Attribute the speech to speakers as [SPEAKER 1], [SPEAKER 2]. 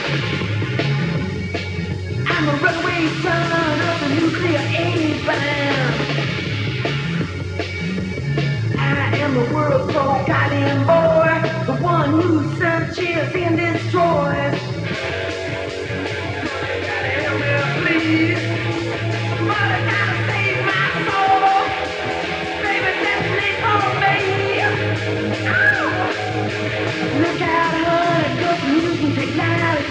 [SPEAKER 1] I'm a runaway son of the nuclear age, but I am the world's most goddamn boy.